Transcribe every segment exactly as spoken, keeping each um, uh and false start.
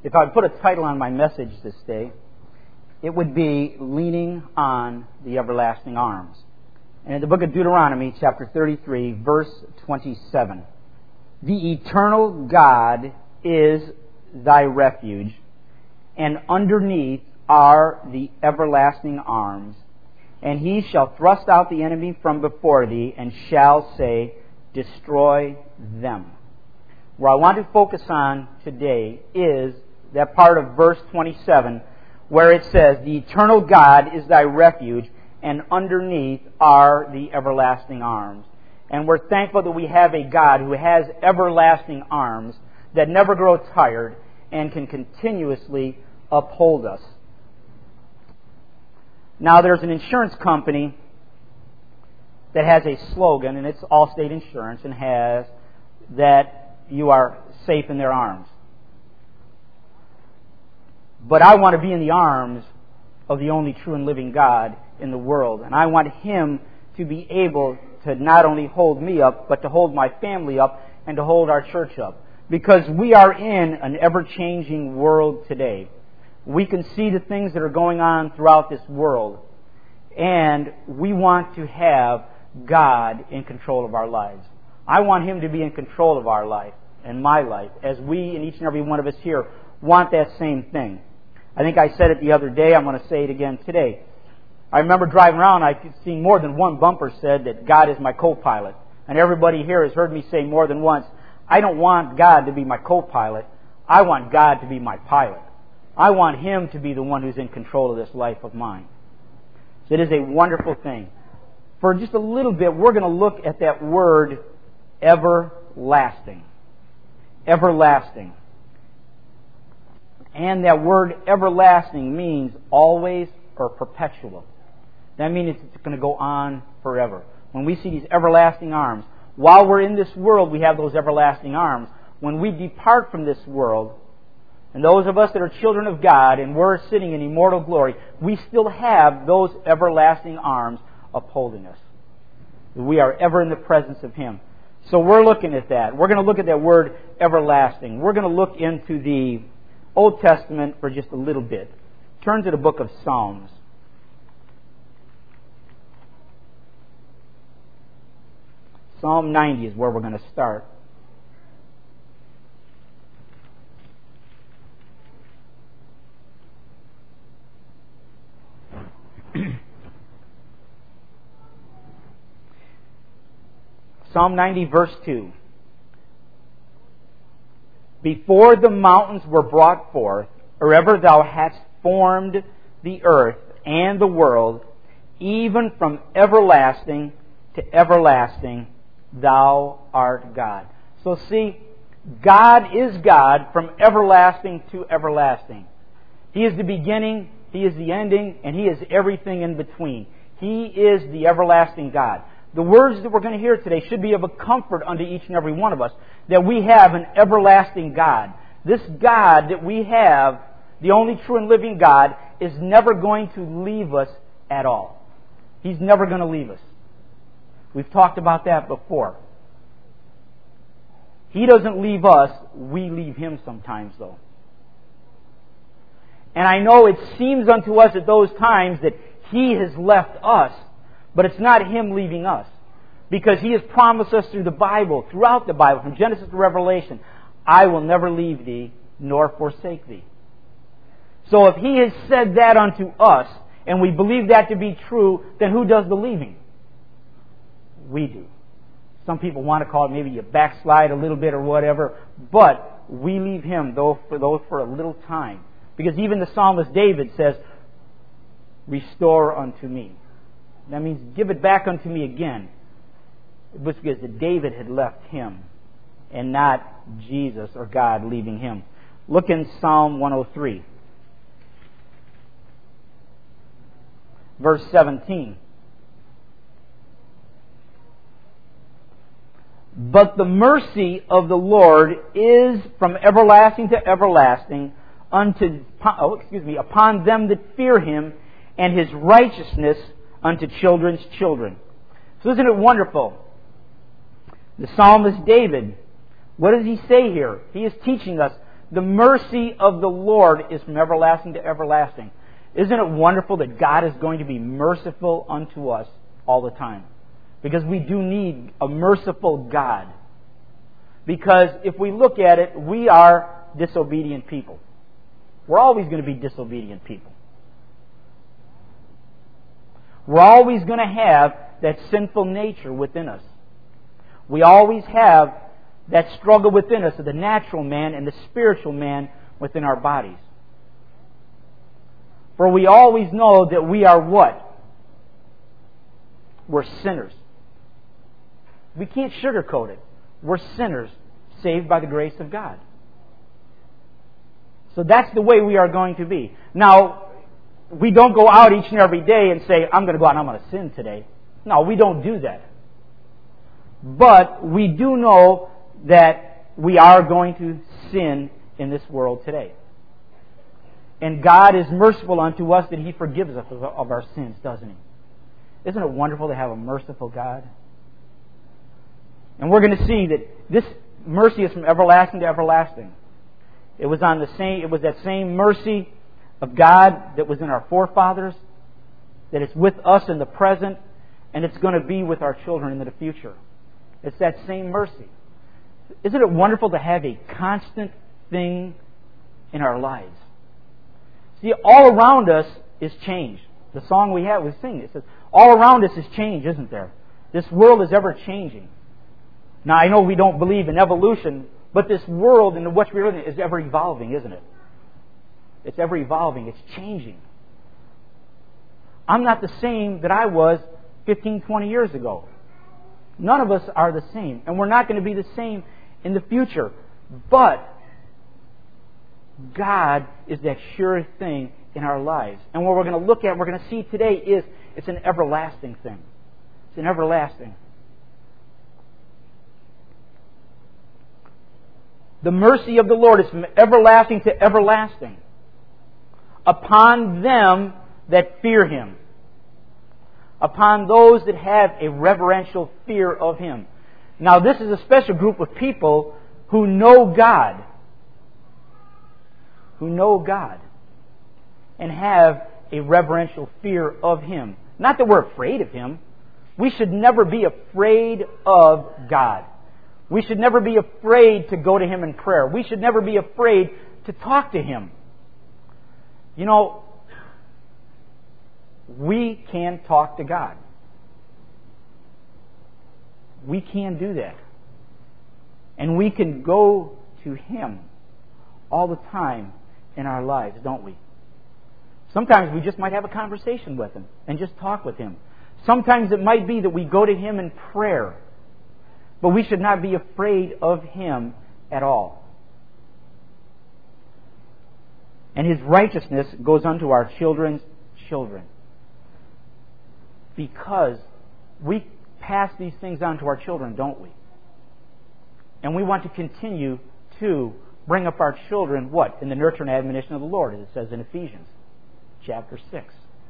If I would put a title on my message this day, it would be Leaning on the Everlasting Arms. And in the book of Deuteronomy, chapter thirty-three, verse twenty-seven, the eternal God is thy refuge, and underneath are the everlasting arms. And he shall thrust out the enemy from before thee, and shall say, destroy them. Where I want to focus on today is that part of verse twenty-seven, where it says, the eternal God is thy refuge, and underneath are the everlasting arms. And we're thankful that we have a God who has everlasting arms that never grow tired and can continuously uphold us. Now, there's an insurance company that has a slogan, and it's Allstate Insurance, and has that you are safe in their arms. But I want to be in the arms of the only true and living God in the world. And I want Him to be able to not only hold me up, but to hold my family up and to hold our church up. Because we are in an ever-changing world today. We can see the things that are going on throughout this world. And we want to have God in control of our lives. I want Him to be in control of our life and my life, as we and each and every one of us here want that same thing. I think I said it the other day. I'm going to say it again today. I remember driving around, I could see more than one bumper said that God is my co-pilot. And everybody here has heard me say more than once, I don't want God to be my co-pilot. I want God to be my pilot. I want Him to be the one who's in control of this life of mine. So it is a wonderful thing. For just a little bit, we're going to look at that word, everlasting. Everlasting. And that word everlasting means always or perpetual. That means it's going to go on forever. When we see these everlasting arms, while we're in this world, we have those everlasting arms. When we depart from this world, and those of us that are children of God, and we're sitting in immortal glory, we still have those everlasting arms upholding us. We are ever in the presence of Him. So we're looking at that. We're going to look at that word everlasting. We're going to look into the Old Testament for just a little bit. Turn to the book of Psalms. Psalm ninety is where we're going to start. Psalm ninety, verse two. Before the mountains were brought forth, or ever thou hadst formed the earth and the world, even from everlasting to everlasting, thou art God. So see, God is God from everlasting to everlasting. He is the beginning, He is the ending, and He is everything in between. He is the everlasting God. The words that we're going to hear today should be of a comfort unto each and every one of us, that we have an everlasting God. This God that we have, the only true and living God, is never going to leave us at all. He's never going to leave us. We've talked about that before. He doesn't leave us, we leave Him sometimes though. And I know it seems unto us at those times that He has left us, but it's not Him leaving us. Because He has promised us through the Bible, throughout the Bible, from Genesis to Revelation, I will never leave thee, nor forsake thee. So if He has said that unto us, and we believe that to be true, then who does the leaving? We do. Some people want to call it maybe you backslide a little bit or whatever, but we leave Him, though for, though for a little time. Because even the psalmist David says, restore unto me. That means give it back unto me again. It was because David had left Him and not Jesus or God leaving Him. Look in Psalm one oh three. Verse seventeen. But the mercy of the Lord is from everlasting to everlasting unto oh, excuse me, upon them that fear Him, and His righteousness unto children's children. So isn't it wonderful? The psalmist David, what does he say here? He is teaching us The mercy of the Lord is from everlasting to everlasting. Isn't it wonderful that God is going to be merciful unto us all the time? Because we do need a merciful God. Because if we look at it, we are disobedient people. We're always going to be disobedient people. We're always going to have that sinful nature within us. We always have that struggle within us of the natural man and the spiritual man within our bodies. For we always know that we are what? We're sinners. We can't sugarcoat it. We're sinners saved by the grace of God. So that's the way we are going to be. Now, we don't go out each and every day and say, I'm going to go out and I'm going to sin today. No, we don't do that. But we do know that we are going to sin in this world today. And God is merciful unto us that He forgives us of our sins, doesn't He? Isn't it wonderful to have a merciful God? And we're going to see that this mercy is from everlasting to everlasting. It was on the same. It was that same mercy of God that was in our forefathers, that it's with us in the present, and it's going to be with our children in the future. It's that same mercy. Isn't it wonderful to have a constant thing in our lives? See, all around us is change. The song we have, we sing, it says, all around us is change, isn't there? This world is ever changing. Now, I know we don't believe in evolution, but this world and what we're living in is ever evolving, isn't it? It's ever evolving. It's changing. I'm not the same that I was fifteen, twenty years ago. None of us are the same. And we're not going to be the same in the future. But God is that sure thing in our lives. And what we're going to look at, we're going to see today is it's an everlasting thing. It's an everlasting. The mercy of the Lord is from everlasting to everlasting upon them that fear Him, upon those that have a reverential fear of Him. Now, this is a special group of people who know God, who know God, and have a reverential fear of Him. Not that we're afraid of Him. We should never be afraid of God. We should never be afraid to go to Him in prayer. We should never be afraid to talk to Him. You know, we can talk to God. We can do that. And we can go to Him all the time in our lives, don't we? Sometimes we just might have a conversation with Him and just talk with Him. Sometimes it might be that we go to Him in prayer. But we should not be afraid of Him at all. And His righteousness goes unto our children's children. Because we pass these things on to our children, don't we? And we want to continue to bring up our children, what? In the nurture and admonition of the Lord, as it says in Ephesians chapter six.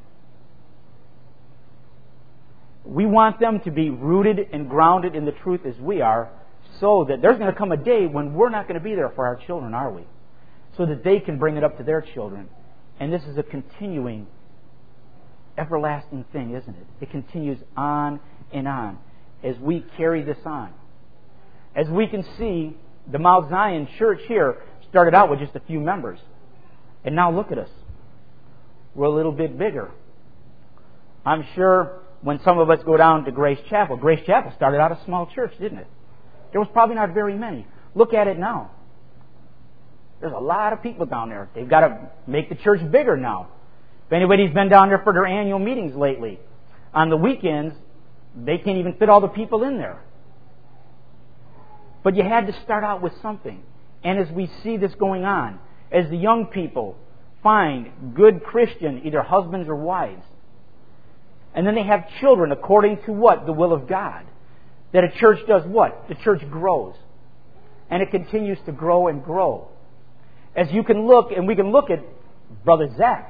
We want them to be rooted and grounded in the truth as we are, so that there's going to come a day when we're not going to be there for our children, are we? So that they can bring it up to their children. And this is a continuing, everlasting thing, isn't it? It continues on and on as we carry this on. As we can see, the Mount Zion Church here started out with just a few members. And now look at us. We're a little bit bigger. I'm sure when some of us go down to Grace Chapel, Grace Chapel started out a small church, didn't it? There was probably not very many. Look at it now. There's a lot of people down there. They've got to make the church bigger now. If anybody's been down there for their annual meetings lately, on the weekends, they can't even fit all the people in there. But you had to start out with something. And as we see this going on, as the young people find good Christian, either husbands or wives, and then they have children according to what? The will of God. That a church does what? The church grows. And it continues to grow and grow. As you can look, and we can look at Brother Zach.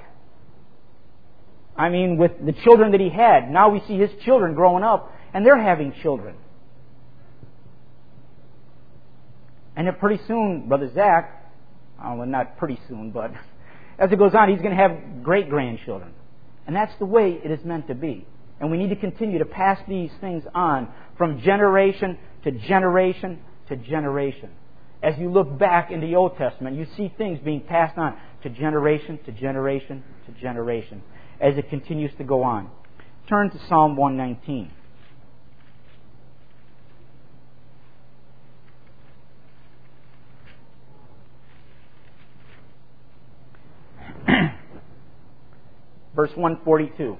I mean, with the children that he had, now we see his children growing up, and they're having children. And then pretty soon, Brother Zach, uh, well, not pretty soon, but as it goes on, he's going to have great-grandchildren. And that's the way it is meant to be. And we need to continue to pass these things on from generation to generation to generation. As you look back in the Old Testament, you see things being passed on to generation to generation to generation as it continues to go on. Turn to Psalm one nineteen. Verse one forty-two.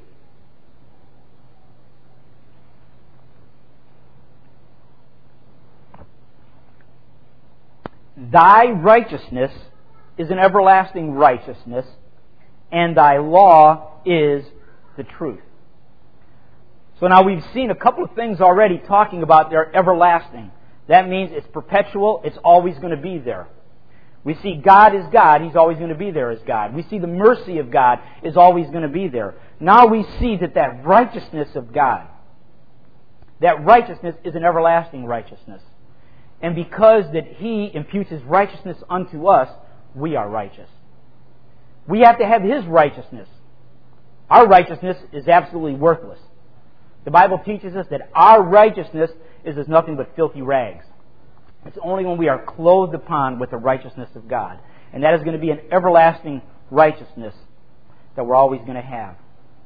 Thy righteousness is an everlasting righteousness, and thy law is the truth. So now we've seen a couple of things already talking about their everlasting. That means it's perpetual, it's always going to be there. We see God is God, He's always going to be there as God. We see the mercy of God is always going to be there. Now we see that that righteousness of God, that righteousness is an everlasting righteousness. And because that He imputes His righteousness unto us, we are righteous. We have to have His righteousness. Our righteousness is absolutely worthless. The Bible teaches us that our righteousness is as nothing but filthy rags. It's only when we are clothed upon with the righteousness of God. And that is going to be an everlasting righteousness that we're always going to have.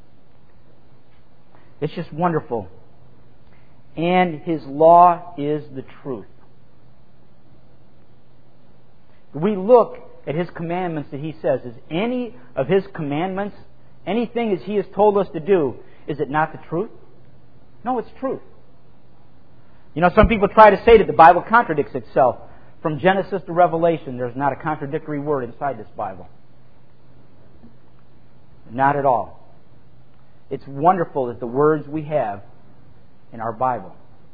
It's just wonderful. And His law is the truth. We look at His commandments that He says, is any of His commandments, anything as He has told us to do, is it not the truth? No, it's truth. You know, some people try to say that the Bible contradicts itself. From Genesis to Revelation, there's not a contradictory word inside this Bible. Not at all. It's wonderful that the words we have in our Bible.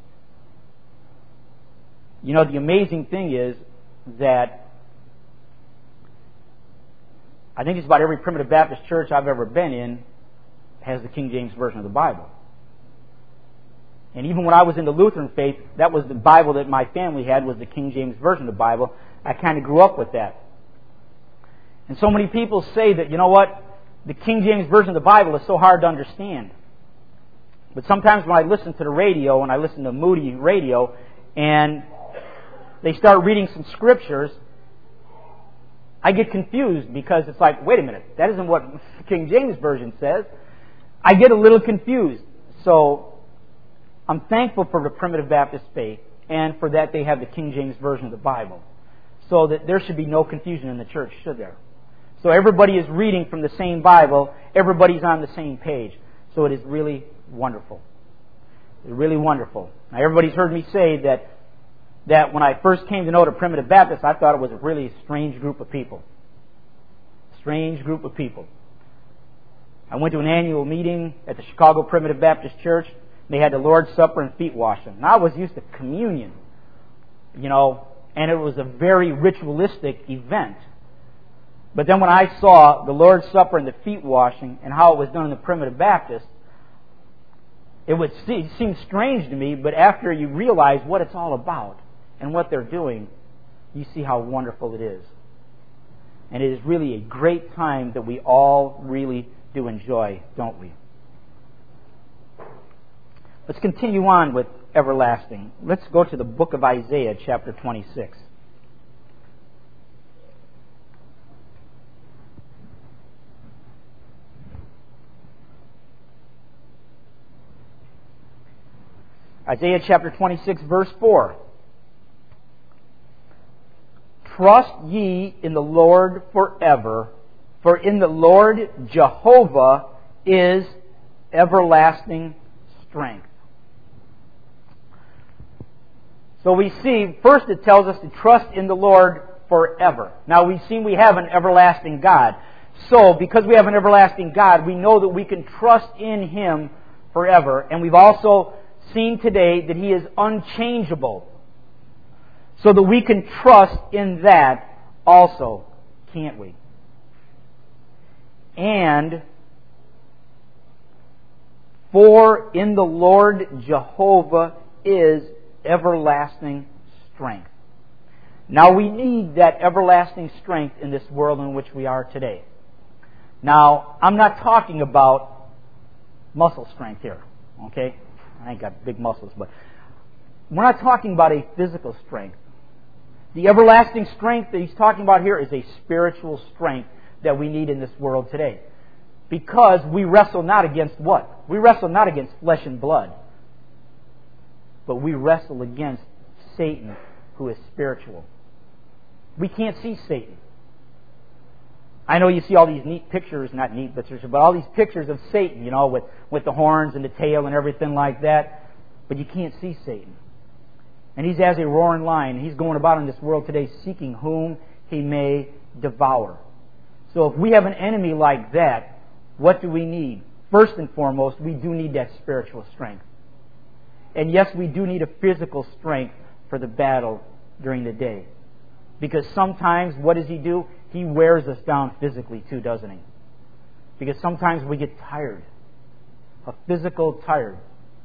You know, the amazing thing is that I think it's about every Primitive Baptist church I've ever been in has the King James Version of the Bible. And even when I was in the Lutheran faith, that was the Bible that my family had, was the King James Version of the Bible. I kind of grew up with that. And so many people say that, you know what, the King James Version of the Bible is so hard to understand. But sometimes when I listen to the radio, and I listen to Moody radio, and they start reading some scriptures, I get confused because it's like, wait a minute, that isn't what the King James Version says. I get a little confused. So I'm thankful for the Primitive Baptist faith and for that they have the King James Version of the Bible. So that there should be no confusion in the church, should there? So everybody is reading from the same Bible. Everybody's on the same page. So it is really wonderful. It's really wonderful. Now everybody's heard me say that that when I first came to know the Primitive Baptists, I thought it was a really strange group of people. Strange group of people. I went to an annual meeting at the Chicago Primitive Baptist Church. They had the Lord's Supper and feet washing. And I was used to communion, you know, and it was a very ritualistic event. But then when I saw the Lord's Supper and the feet washing and how it was done in the Primitive Baptist, it would seem strange to me, but after you realize what it's all about and what they're doing, you see how wonderful it is. And it is really a great time that we all really do enjoy, don't we? Let's continue on with everlasting. Let's go to the book of Isaiah, chapter twenty-six. Isaiah chapter twenty-six, verse four. Trust ye in the Lord forever, for in the Lord Jehovah is everlasting strength. So we see, first it tells us to trust in the Lord forever. Now we've seen we have an everlasting God. So because we have an everlasting God, we know that we can trust in Him forever. And we've also seen today that He is unchangeable. So that we can trust in that also, can't we? And for in the Lord Jehovah is everlasting strength. Now we need that everlasting strength in this world in which we are today. Now, I'm not talking about muscle strength here, okay? I ain't got big muscles, but we're not talking about a physical strength. The everlasting strength that he's talking about here is a spiritual strength that we need in this world today. Because we wrestle not against what? We wrestle not against flesh and blood, but we wrestle against Satan, who is spiritual. We can't see Satan. I know you see all these neat pictures, not neat pictures, but all these pictures of Satan, you know, with, with the horns and the tail and everything like that. But you can't see Satan. And he's as a roaring lion. He's going about in this world today seeking whom he may devour. So if we have an enemy like that, what do we need? First and foremost, we do need that spiritual strength. And yes, we do need a physical strength for the battle during the day. Because sometimes, what does he do? He wears us down physically too, doesn't he? Because sometimes we get tired. A physical tired.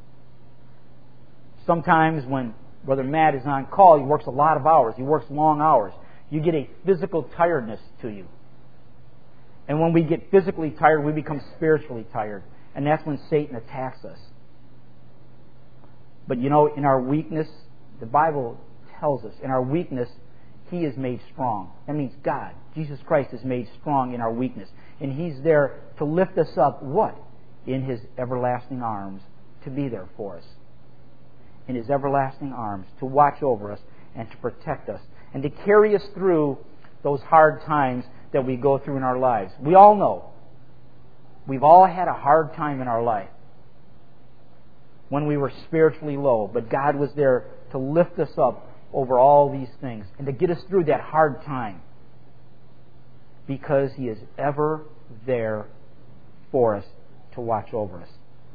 Sometimes when Brother Matt is on call, he works a lot of hours. He works long hours. You get a physical tiredness to you. And when we get physically tired, we become spiritually tired. And that's when Satan attacks us. But you know, in our weakness, the Bible tells us, in our weakness, He is made strong. That means God, Jesus Christ, is made strong in our weakness. And He's there to lift us up, what? In His everlasting arms, to be there for us. In His everlasting arms, to watch over us and to protect us. And to carry us through those hard times that we go through in our lives. We all know. We've all had a hard time in our life when we were spiritually low. But God was there to lift us up over all these things and to get us through that hard time, because He is ever there for us to watch over us.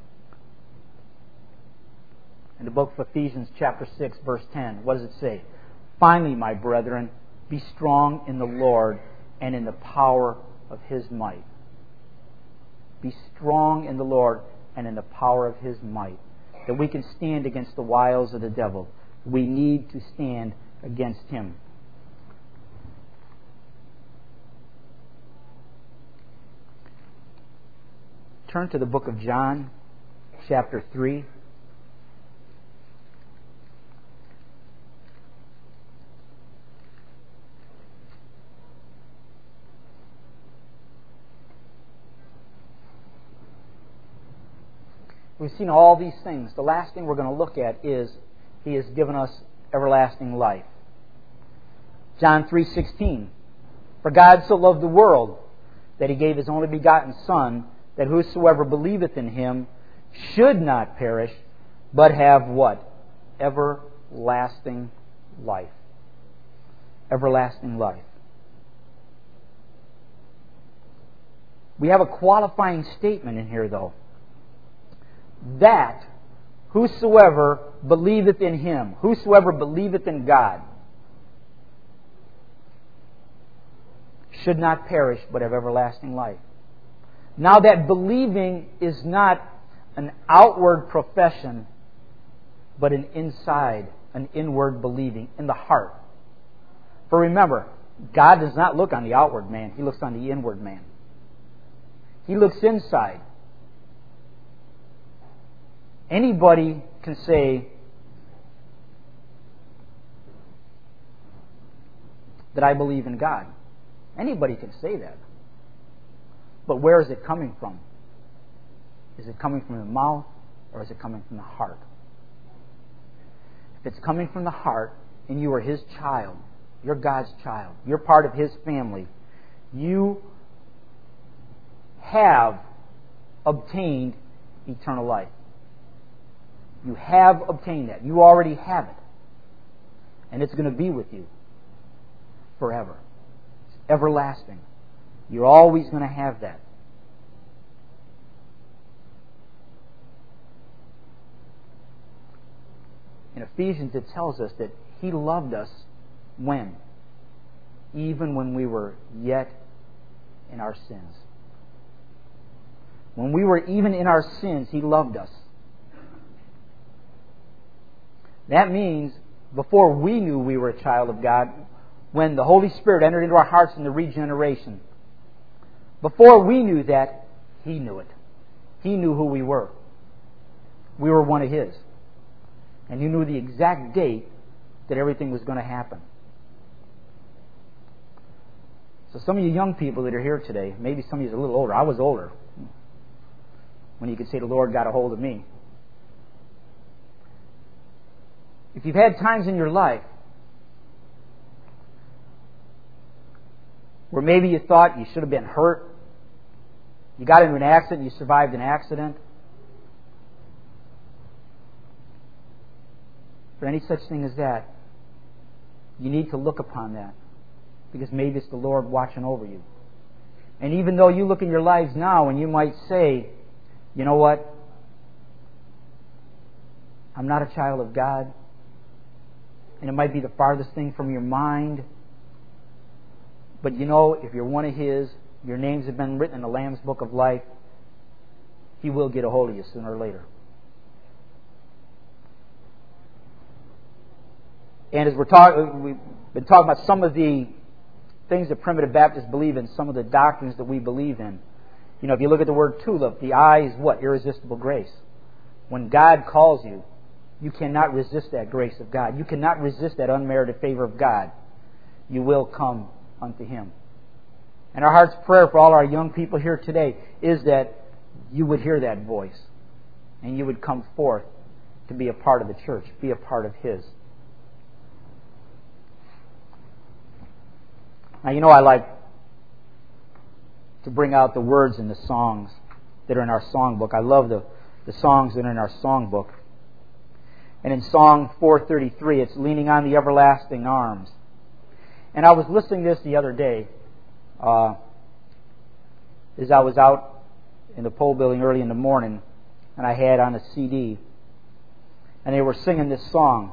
In the book of Ephesians chapter six, verse ten, what does it say? Finally, my brethren, be strong in the Lord and in the power of His might. Be strong in the Lord and in the power of His might, that we can stand against the wiles of the devil. We need to stand against him. Turn to the book of John, chapter three. We've seen all these things. The last thing we're going to look at is He has given us everlasting life. John three sixteen. For God so loved the world that He gave His only begotten Son, that whosoever believeth in Him should not perish, but have what? Everlasting life. Everlasting life. We have a qualifying statement in here, though. That whosoever believeth in Him, whosoever believeth in God, should not perish, but have everlasting life. Now that believing is not an outward profession, but an inside, an inward believing in the heart. For remember, God does not look on the outward man, He looks on the inward man. He looks inside. Anybody can say that I believe in God. Anybody can say that. But where is it coming from? Is it coming from the mouth, or is it coming from the heart? If it's coming from the heart, and you are His child, you're God's child, you're part of His family, you have obtained eternal life. You have obtained that. You already have it. And it's going to be with you forever. It's everlasting. You're always going to have that. In Ephesians, it tells us that He loved us when? Even when we were yet in our sins. When we were even in our sins, He loved us. That means before we knew we were a child of God, when the Holy Spirit entered into our hearts in the regeneration. Before we knew that, He knew it. He knew who we were. We were one of His. And He knew the exact date that everything was going to happen. So some of you young people that are here today, maybe some of you are a little older. I was older when you could say the Lord got a hold of me. If you've had times in your life where maybe you thought you should have been hurt, you got into an accident, you survived an accident, for any such thing as that, you need to look upon that, because maybe it's the Lord watching over you. And even though you look in your lives now and you might say, you know what, I'm not a child of God, and it might be the farthest thing from your mind, but you know, if you're one of His, your names have been written in the Lamb's Book of Life, He will get a hold of you sooner or later. And as we're talking, we've been talking about some of the things that primitive Baptists believe in, some of the doctrines that we believe in. You know, if you look at the word tulip, the I is what? Irresistible grace. When God calls you, you cannot resist that grace of God. You cannot resist that unmerited favor of God. You will come unto Him. And our heart's prayer for all our young people here today is that you would hear that voice and you would come forth to be a part of the church, be a part of His. Now, you know I like to bring out the words in the songs that are in our songbook. I love the, the songs that are in our songbook. And in Song four thirty-three, it's leaning on the everlasting arms. And I was listening to this the other day uh, as I was out in the pole building early in the morning, and I had on a C D, and they were singing this song.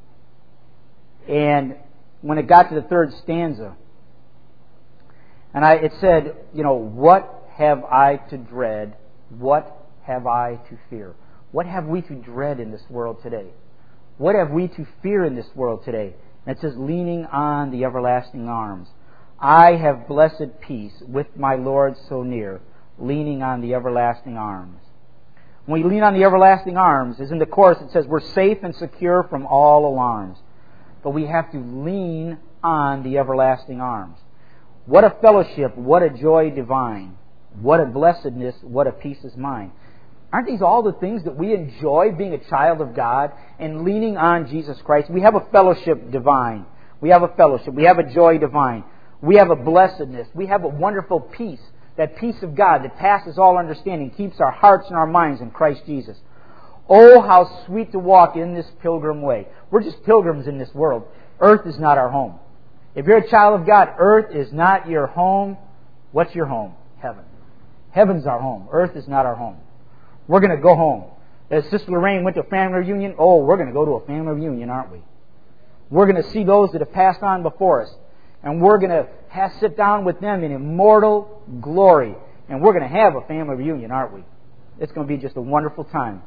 And when it got to the third stanza, and I, it said, you know, what have I to dread? What have I to fear? What have we to dread in this world today? What have we to fear in this world today? And it says, leaning on the everlasting arms. I have blessed peace with my Lord so near, leaning on the everlasting arms. When we lean on the everlasting arms, as in the chorus, it says, we're safe and secure from all alarms. But we have to lean on the everlasting arms. What a fellowship, what a joy divine, what a blessedness, what a peace is mine. Aren't these all the things that we enjoy being a child of God and leaning on Jesus Christ? We have a fellowship divine. We have a fellowship. We have a joy divine. We have a blessedness. We have a wonderful peace. That peace of God that passes all understanding keeps our hearts and our minds in Christ Jesus. Oh, how sweet to walk in this pilgrim way. We're just pilgrims in this world. Earth is not our home. If you're a child of God, earth is not your home. What's your home? Heaven. Heaven's our home. Earth is not our home. We're going to go home. As Sister Lorraine went to a family reunion, oh, we're going to go to a family reunion, aren't we? We're going to see those that have passed on before us. And we're going to have, sit down with them in immortal glory. And we're going to have a family reunion, aren't we? It's going to be just a wonderful time.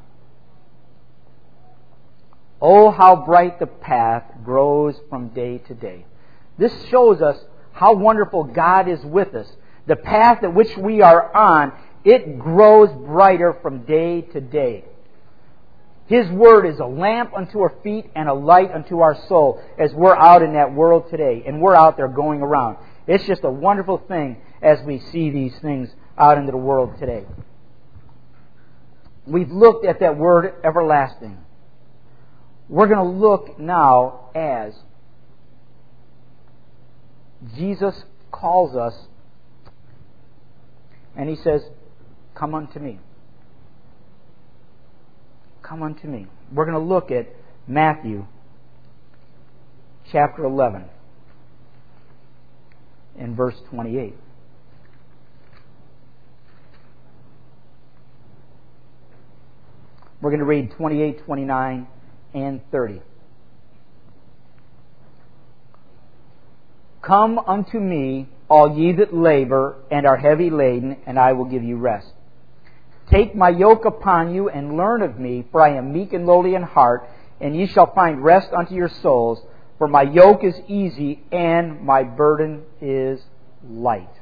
Oh, how bright the path grows from day to day. This shows us how wonderful God is with us. The path at which we are on, it grows brighter from day to day. His Word is a lamp unto our feet and a light unto our soul as we're out in that world today. And we're out there going around. It's just a wonderful thing as we see these things out into the world today. We've looked at that word everlasting. We're going to look now as Jesus calls us and He says, come unto me. Come unto me. We're going to look at Matthew chapter eleven and verse twenty-eight. We're going to read twenty-eight, twenty-nine, and thirty. Come unto me, all ye that labor and are heavy laden, and I will give you rest. Take my yoke upon you and learn of me, for I am meek and lowly in heart, and ye shall find rest unto your souls. For my yoke is easy and my burden is light.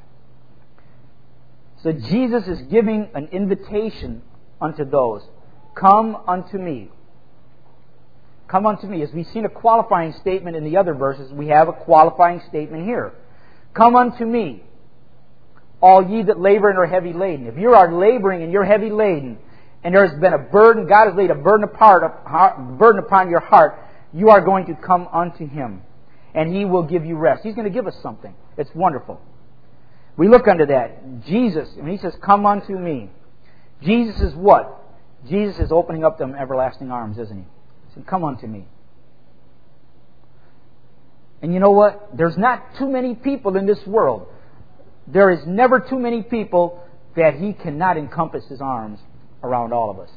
So Jesus is giving an invitation unto those. Come unto me. Come unto me. As we've seen a qualifying statement in the other verses, we have a qualifying statement here. Come unto me, all ye that labor and are heavy laden. If you are laboring and you're heavy laden, and there has been a burden, God has laid a burden apart, burden upon your heart, you are going to come unto Him, and He will give you rest. He's going to give us something. It's wonderful. We look unto that. Jesus, when He says, come unto me, Jesus is what? Jesus is opening up them everlasting arms, isn't He? He said, come unto me. And you know what? There's not too many people in this world. There is never too many people that He cannot encompass His arms around all of us.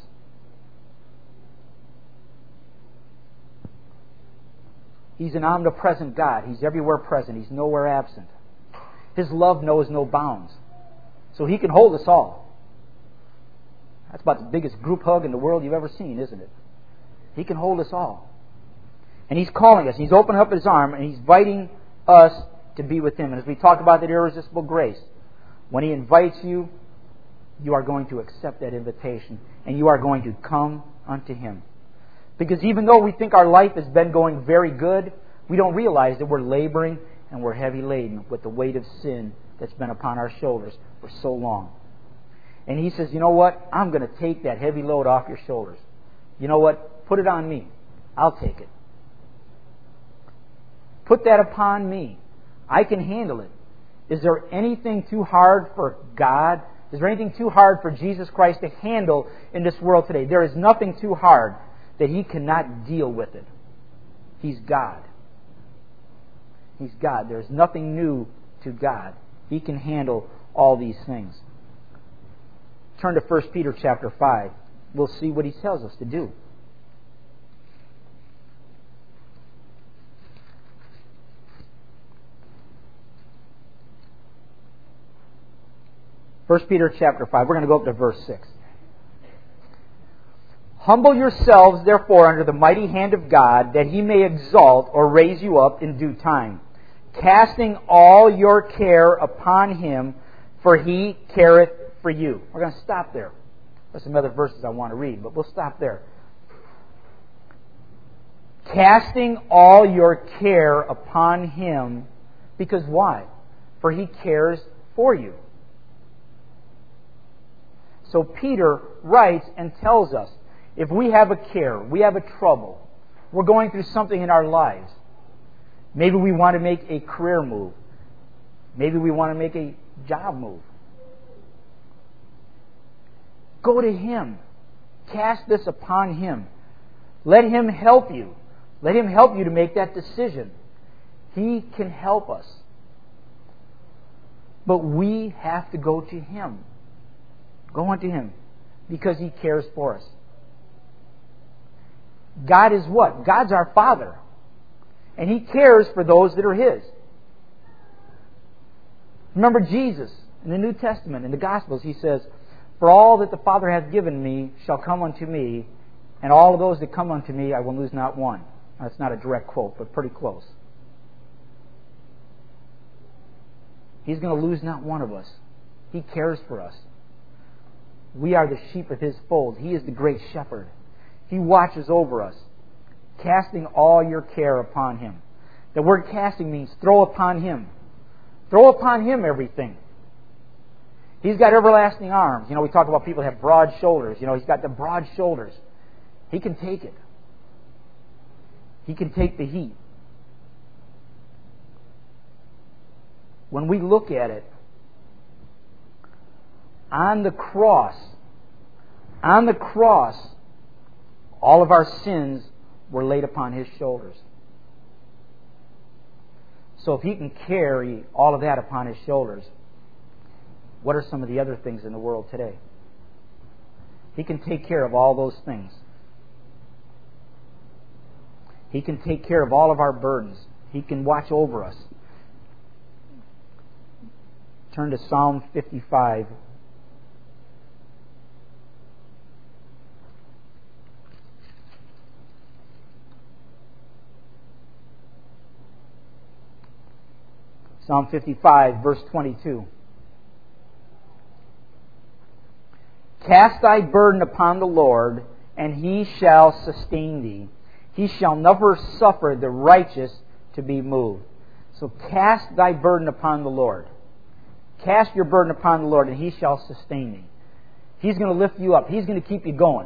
He's an omnipresent God. He's everywhere present. He's nowhere absent. His love knows no bounds. So He can hold us all. That's about the biggest group hug in the world you've ever seen, isn't it? He can hold us all. And He's calling us. He's opening up His arm and He's inviting us to be with Him. And as we talk about that irresistible grace, when He invites you, you are going to accept that invitation and you are going to come unto Him. Because even though we think our life has been going very good, we don't realize that we're laboring and we're heavy laden with the weight of sin that's been upon our shoulders for so long. And He says, you know what? I'm going to take that heavy load off your shoulders. You know what? Put it on me. I'll take it. Put that upon me. I can handle it. Is there anything too hard for God? Is there anything too hard for Jesus Christ to handle in this world today? There is nothing too hard that He cannot deal with it. He's God. He's God. There's nothing new to God. He can handle all these things. Turn to First Peter chapter five. We'll see what he tells us to do. First Peter chapter five. We're going to go up to verse six. Humble yourselves, therefore, under the mighty hand of God, that He may exalt or raise you up in due time, casting all your care upon Him, for He careth for you. We're going to stop there. There's some other verses I want to read, but we'll stop there. Casting all your care upon Him, because why? For He cares for you. So Peter writes and tells us, if we have a care, we have a trouble, we're going through something in our lives, maybe we want to make a career move, maybe we want to make a job move, go to Him. Cast this upon Him. Let Him help you. Let Him help you to make that decision. He can help us. But we have to go to Him. Go unto Him because He cares for us. God is what? God's our Father. And He cares for those that are His. Remember Jesus in the New Testament, in the Gospels, He says, for all that the Father hath given me shall come unto me, and all of those that come unto me I will lose not one. That's not a direct quote, but pretty close. He's going to lose not one of us. He cares for us. We are the sheep of His fold. He is the great shepherd. He watches over us, casting all your care upon Him. The word casting means throw upon Him. Throw upon Him everything. He's got everlasting arms. You know, we talk about people that have broad shoulders. You know, He's got the broad shoulders. He can take it. He can take the heat. When we look at it, on the cross, on the cross, all of our sins were laid upon His shoulders. So if He can carry all of that upon His shoulders, what are some of the other things in the world today? He can take care of all those things. He can take care of all of our burdens. He can watch over us. Turn to Psalm fifty-five. Psalm fifty-five, verse twenty-two. Cast thy burden upon the Lord, and He shall sustain thee. He shall never suffer the righteous to be moved. So cast thy burden upon the Lord. Cast your burden upon the Lord, and He shall sustain thee. He's going to lift you up. He's going to keep you going.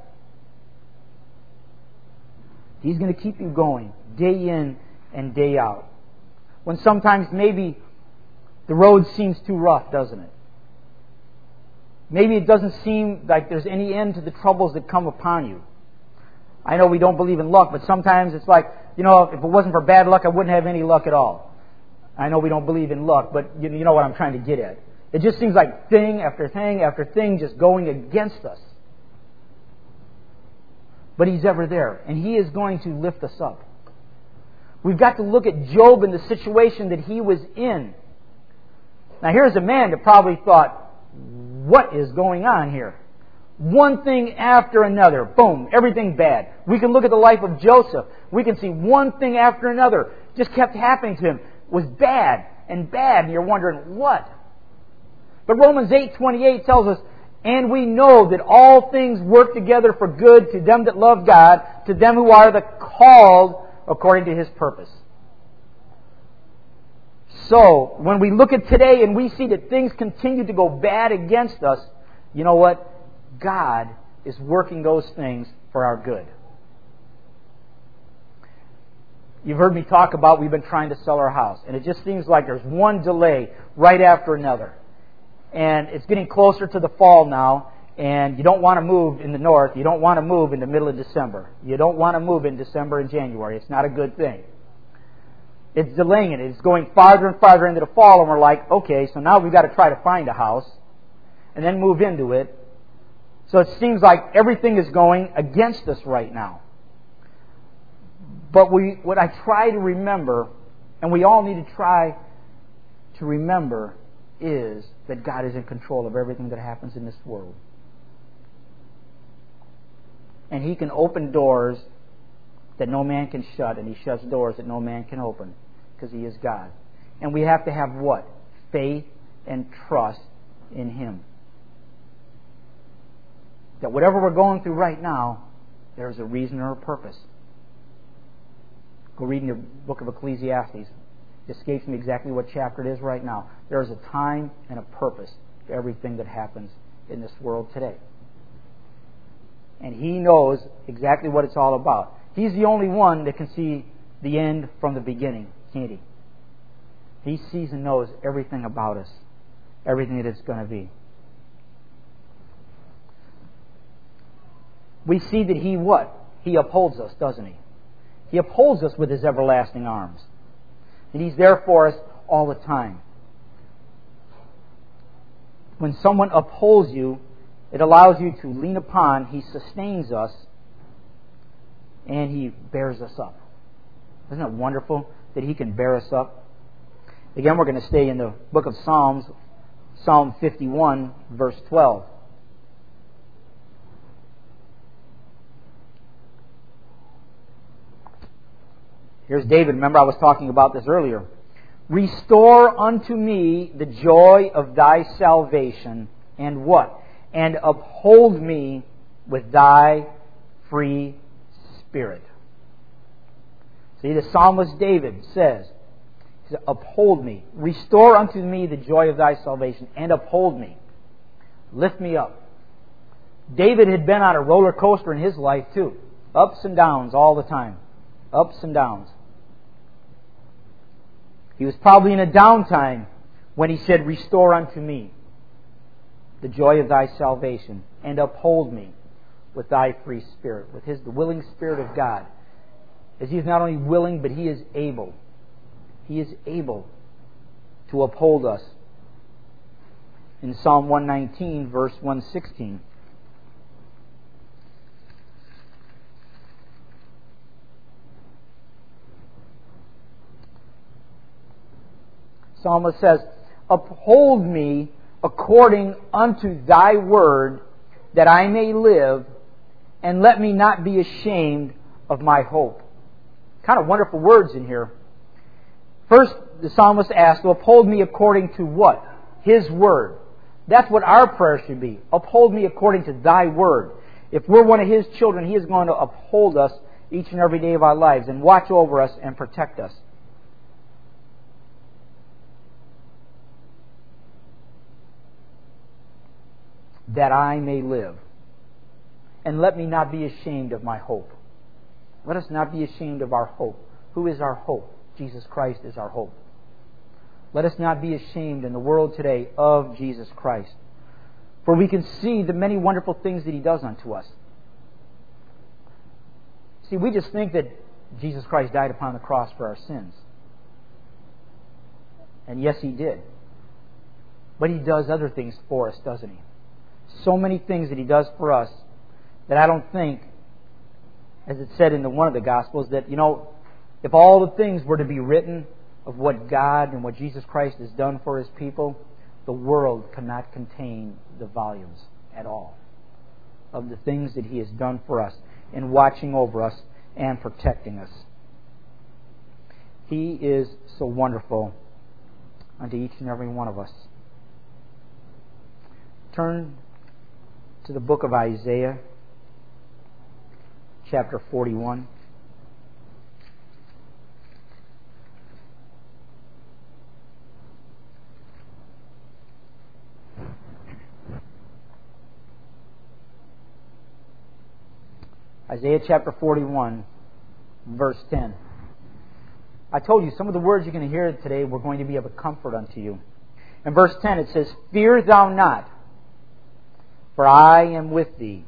He's going to keep you going day in and day out. When sometimes maybe the road seems too rough, doesn't it? Maybe it doesn't seem like there's any end to the troubles that come upon you. I know we don't believe in luck, but sometimes it's like, you know, if it wasn't for bad luck, I wouldn't have any luck at all. I know we don't believe in luck, but you know what I'm trying to get at. It just seems like thing after thing after thing just going against us. But He's ever there, and He is going to lift us up. We've got to look at Job and the situation that he was in. Now here's a man that probably thought, what is going on here? One thing after another. Boom, everything bad. We can look at the life of Joseph. We can see one thing after another just kept happening to him. It was bad and bad, and you're wondering, what? But Romans eight twenty-eight tells us, and we know that all things work together for good to them that love God, to them who are the called according to His purpose. So, when we look at today and we see that things continue to go bad against us, you know what? God is working those things for our good. You've heard me talk about we've been trying to sell our house, and it just seems like there's one delay right after another. And it's getting closer to the fall now, and you don't want to move in the north. You don't want to move in the middle of December. You don't want to move in December and January. It's not a good thing. It's delaying it. It's going farther and farther into the fall, and we're like, okay, so now we've got to try to find a house and then move into it. So it seems like everything is going against us right now. But we, what I try to remember, and we all need to try to remember, is that God is in control of everything that happens in this world. And He can open doors that no man can shut, and He shuts doors that no man can open, because He is God. And we have to have what? Faith and trust in Him. That whatever we're going through right now, there's a reason or a purpose. Go read in the book of Ecclesiastes. It escapes me exactly what chapter it is right now. There is a time and a purpose to everything that happens in this world today. And He knows exactly what it's all about. He's the only one that can see the end from the beginning, can't He? He sees and knows everything about us, everything that it's going to be. We see that He what? He upholds us, doesn't He? He upholds us with His everlasting arms. And He's there for us all the time. When someone upholds you, it allows you to lean upon. He sustains us, and He bears us up. Isn't it wonderful that He can bear us up? Again, we're going to stay in the book of Psalms, Psalm fifty-one, verse twelve. Here's David. Remember, I was talking about this earlier. Restore unto me the joy of Thy salvation, and what? And uphold me with Thy free spirit. See, the psalmist David says, he said, uphold me. Restore unto me the joy of Thy salvation, and uphold me. Lift me up. David had been on a roller coaster in his life too. Ups and downs all the time. Ups and downs. He was probably in a downtime when he said, restore unto me the joy of Thy salvation, and uphold me with Thy free spirit, with His the willing Spirit of God. As He is not only willing, but He is able. He is able to uphold us. In Psalm one nineteen, verse one sixteen. Psalmist says, uphold me according unto Thy word, that I may live, and let me not be ashamed of my hope. Kind of wonderful words in here. First, the psalmist asked, to uphold me according to what? His word. That's what our prayer should be. Uphold me according to thy word. If we're one of His children, He is going to uphold us each and every day of our lives and watch over us and protect us. That I may live. And let me not be ashamed of my hope. Let us not be ashamed of our hope. Who is our hope? Jesus Christ is our hope. Let us not be ashamed in the world today of Jesus Christ. For we can see the many wonderful things that He does unto us. See, we just think that Jesus Christ died upon the cross for our sins. And yes, He did. But He does other things for us, doesn't He? So many things that He does for us that I don't think, as it said in the, one of the Gospels, that, you know, if all the things were to be written of what God and what Jesus Christ has done for His people, the world cannot contain the volumes at all of the things that He has done for us in watching over us and protecting us. He is so wonderful unto each and every one of us. Turn to the book of Isaiah, chapter forty-one. Isaiah chapter forty-one, verse ten. I told you some of the words you're going to hear today were going to be of a comfort unto you. In verse ten it says, "Fear thou not, for I am with thee.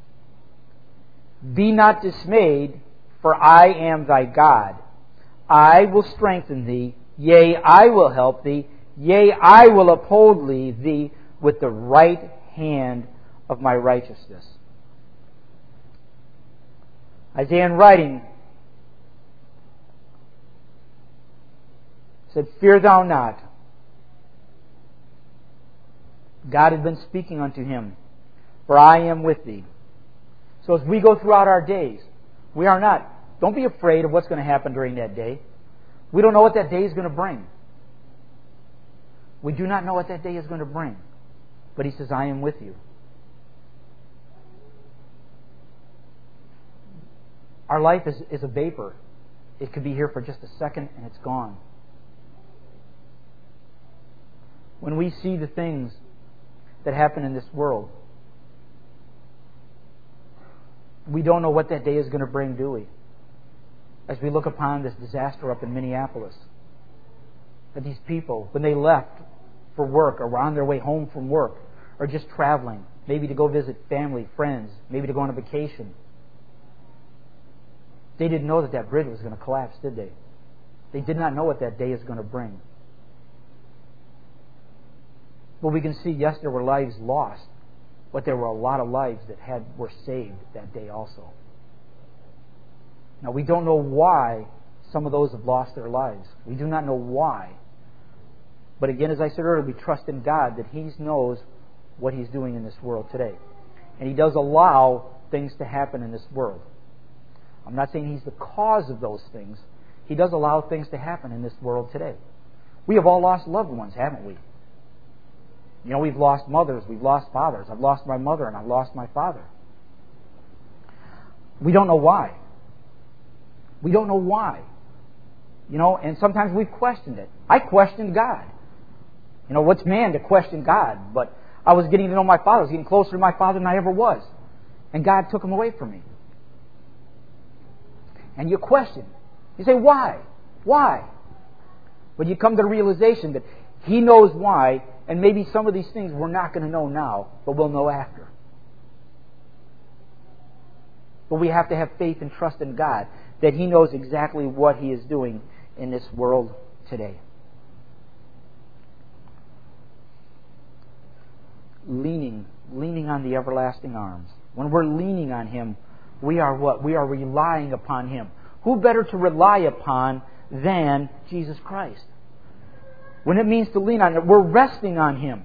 Be not dismayed, for I am thy God. I will strengthen thee, yea, I will help thee, yea, I will uphold thee with the right hand of my righteousness." Isaiah in writing said, "Fear thou not." God had been speaking unto him, "For I am with thee." So as we go throughout our days, we are not, don't be afraid of what's going to happen during that day. We don't know what that day is going to bring. We do not know what that day is going to bring. But He says, "I am with you." Our life is, is a vapor. It could be here for just a second and it's gone. When we see the things that happen in this world, we don't know what that day is going to bring, do we? As we look upon this disaster up in Minneapolis, that these people, when they left for work or were on their way home from work or just traveling, maybe to go visit family, friends, maybe to go on a vacation, they didn't know that that bridge was going to collapse, did they? They did not know what that day is going to bring. But we can see, yes, there were lives lost, but there were a lot of lives that had were saved that day also. Now, we don't know why some of those have lost their lives. We do not know why. But again, as I said earlier, we trust in God that He knows what He's doing in this world today. And He does allow things to happen in this world. I'm not saying He's the cause of those things. He does allow things to happen in this world today. We have all lost loved ones, haven't we? You know, we've lost mothers, we've lost fathers. I've lost my mother and I've lost my father. We don't know why. We don't know why. You know, and sometimes we've questioned it. I questioned God. You know, what's man to question God? But I was getting to know my father. I was getting closer to my father than I ever was. And God took him away from me. And you question. You say, why? Why? But you come to the realization that He knows why, and maybe some of these things we're not going to know now, but we'll know after. But we have to have faith and trust in God that He knows exactly what He is doing in this world today. Leaning, leaning on the everlasting arms. When we're leaning on Him, we are what? We are relying upon Him. Who better to rely upon than Jesus Christ? When it means to lean on Him, we're resting on Him.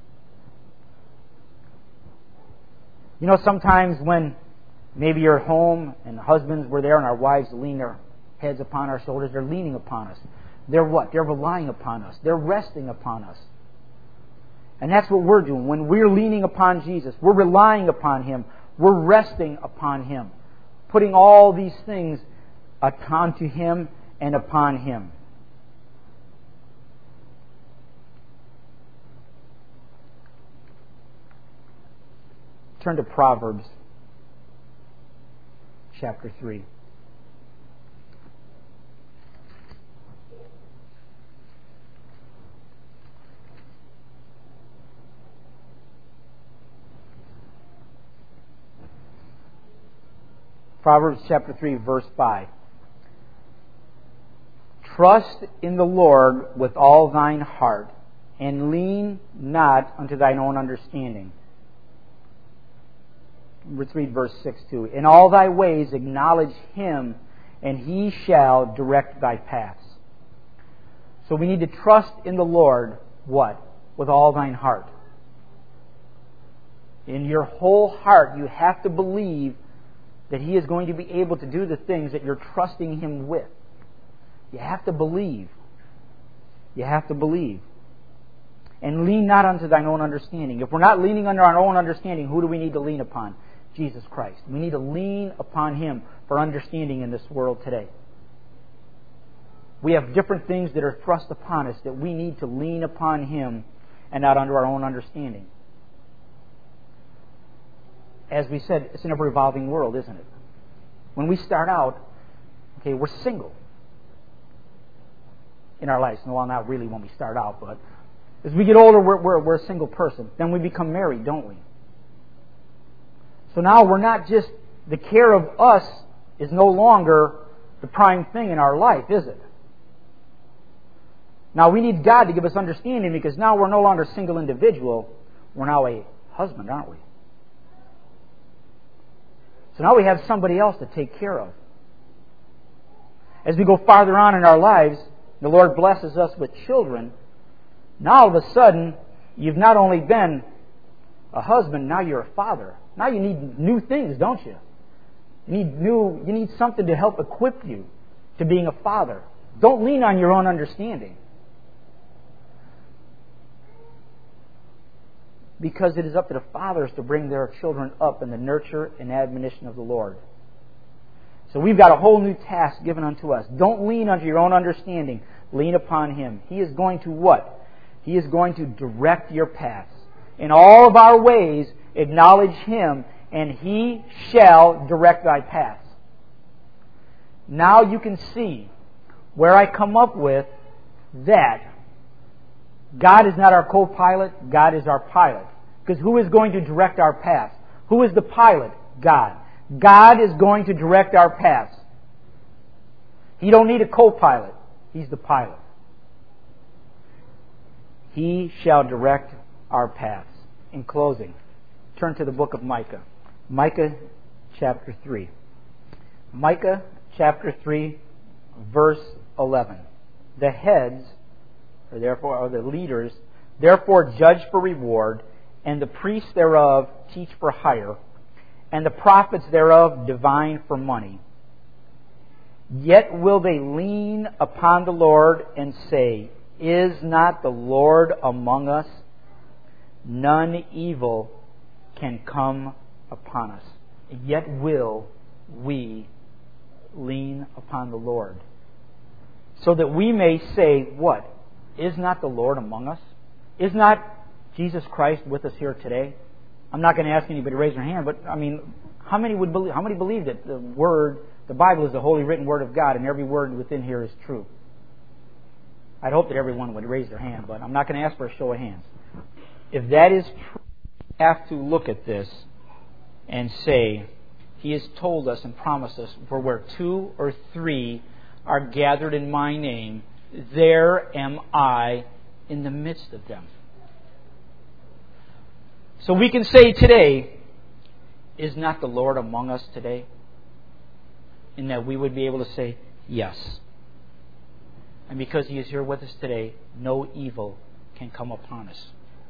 You know, sometimes when maybe you're at home and the husbands were there and our wives lean their heads upon our shoulders, they're leaning upon us. They're what? They're relying upon us. They're resting upon us. And that's what we're doing. When we're leaning upon Jesus, we're relying upon Him. We're resting upon Him. Putting all these things onto Him and upon Him. Turn to Proverbs chapter three. Proverbs chapter three, verse five. Trust in the Lord with all thine heart, and lean not unto thine own understanding. Let's read verse six too. In all thy ways acknowledge Him, and He shall direct thy paths. So we need to trust in the Lord, what? With all thine heart. In your whole heart, you have to believe that He is going to be able to do the things that you're trusting Him with. You have to believe. You have to believe. And lean not unto thine own understanding. If we're not leaning under our own understanding, who do we need to lean upon? Jesus Christ. We need to lean upon Him for understanding in this world today. We have different things that are thrust upon us that we need to lean upon Him and not under our own understanding. As we said, it's an ever-evolving world, isn't it? When we start out, okay, we're single in our lives. Well, not really when we start out, but as we get older, we're, we're, we're a single person. Then we become married, don't we? So now we're not just, the care of us is no longer the prime thing in our life, is it? Now we need God to give us understanding, because now we're no longer a single individual. We're now a husband, aren't we? So now we have somebody else to take care of. As we go farther on in our lives, the Lord blesses us with children. Now all of a sudden, you've not only been a husband, now you're a father. Now you need new things, don't you? You need new. You need something to help equip you to being a father. Don't lean on your own understanding. Because it is up to the fathers to bring their children up in the nurture and admonition of the Lord. So we've got a whole new task given unto us. Don't lean unto your own understanding. Lean upon Him. He is going to what? He is going to direct your paths. In all of our ways, acknowledge Him, and He shall direct thy paths. Now you can see where I come up with that God is not our co-pilot, God is our pilot. Because who is going to direct our paths? Who is the pilot? God. God is going to direct our paths. He don't need a co-pilot. He's the pilot. He shall direct our paths. In closing, turn to the book of Micah. Micah chapter three. Micah chapter three, verse eleven. The heads, or therefore, or the leaders, therefore judge for reward, and the priests thereof teach for hire, and the prophets thereof divine for money. Yet will they lean upon the Lord and say, Is not the Lord among us? None evil can come upon us. Yet will we lean upon the Lord. So that we may say, what? Is not the Lord among us? Is not Jesus Christ with us here today? I'm not going to ask anybody to raise their hand, but I mean, how many would believe? How many believe that the Word, the Bible, is the holy written Word of God, and every word within here is true? I'd hope that everyone would raise their hand, but I'm not going to ask for a show of hands. If that is true, we have to look at this and say, He has told us and promised us, for where two or three are gathered in my name, there am I in the midst of them. So we can say today, is not the Lord among us today? In that we would be able to say, yes. And because He is here with us today, no evil can come upon us.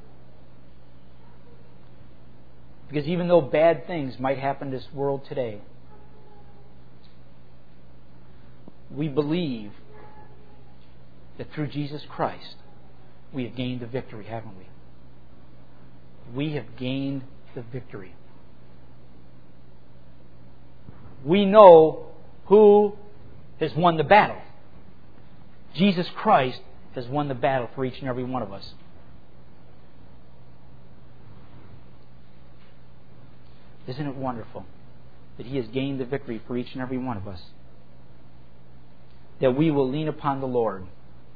Because even though bad things might happen in this world today, we believe that through Jesus Christ we have gained the victory, haven't we? We have gained the victory. We know who has won the battle. Jesus Christ has won the battle for each and every one of us. Isn't it wonderful that He has gained the victory for each and every one of us? That we will lean upon the Lord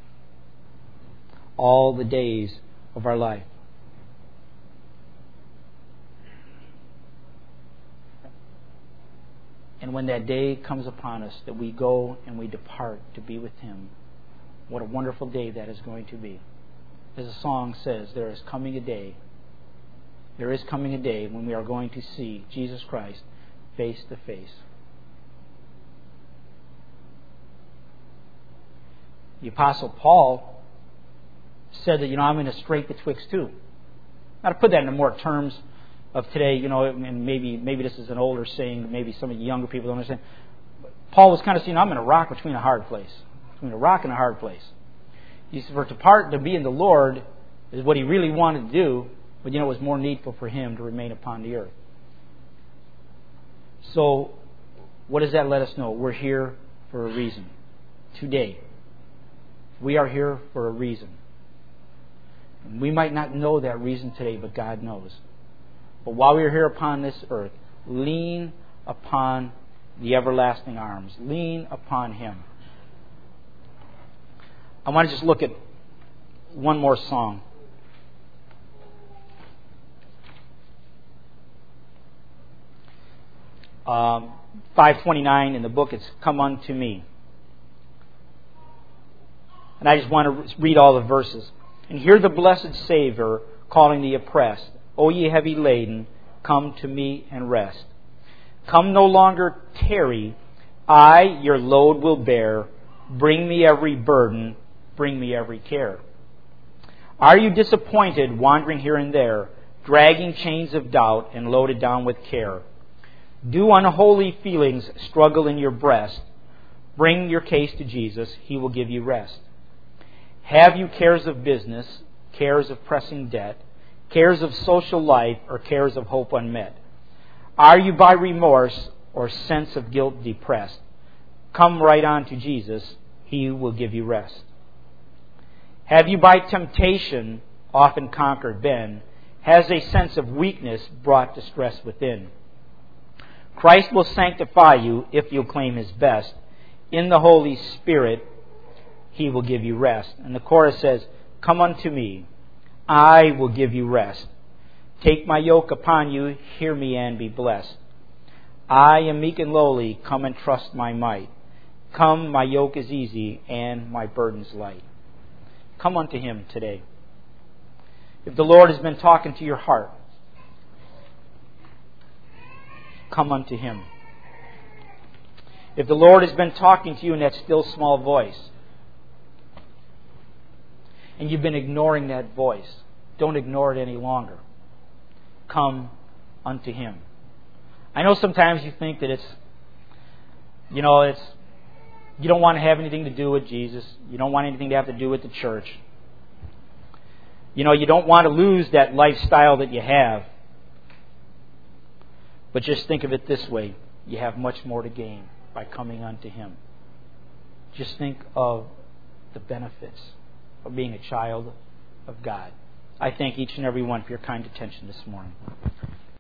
all the days of our life. And when that day comes upon us, that we go and we depart to be with Him, what a wonderful day that is going to be. As the song says, there is coming a day, there is coming a day when we are going to see Jesus Christ face to face. The Apostle Paul said that, you know, I'm in a strait betwixt two. Now, to put that into more terms of today, you know, and maybe maybe this is an older saying, maybe some of the younger people don't understand. Paul was kind of saying, I'm in a rock between a hard place. Between a rock and a hard place. He said, for to part to be in the Lord is what he really wanted to do, but you know, it was more needful for him to remain upon the earth. So, what does that let us know? We're here for a reason. Today. We are here for a reason. And we might not know that reason today, but God knows. But while we are here upon this earth, lean upon the everlasting arms. Lean upon Him. I want to just look at one more song. Um, five twenty-nine in the book, it's Come Unto Me. And I just want to read all the verses. And hear the blessed Savior calling the oppressed. O ye heavy laden, come to me and rest. Come no longer tarry, I your load will bear. Bring me every burden, bring me every care. Are you disappointed, wandering here and there, dragging chains of doubt and loaded down with care? Do unholy feelings struggle in your breast? Bring your case to Jesus, He will give you rest. Have you cares of business, cares of pressing debt, cares of social life, or cares of hope unmet? Are you by remorse or sense of guilt depressed? Come right on to Jesus, He will give you rest. Have you by temptation often conquered been? Has a sense of weakness brought distress within? Christ will sanctify you if you'll claim His best. In the Holy Spirit, He will give you rest. And the chorus says, Come unto me, I will give you rest. Take my yoke upon you, hear me and be blessed. I am meek and lowly, come and trust my might. Come, my yoke is easy and my burden's light. Come unto Him today. If the Lord has been talking to your heart, come unto Him. If the Lord has been talking to you in that still small voice, and you've been ignoring that voice, don't ignore it any longer. Come unto Him. I know sometimes you think that it's, you know, it's, you don't want to have anything to do with Jesus. You don't want anything to have to do with the church. You know, you don't want to lose that lifestyle that you have. But just think of it this way. You have much more to gain by coming unto Him. Just think of the benefits of being a child of God. I thank each and every one for your kind attention this morning.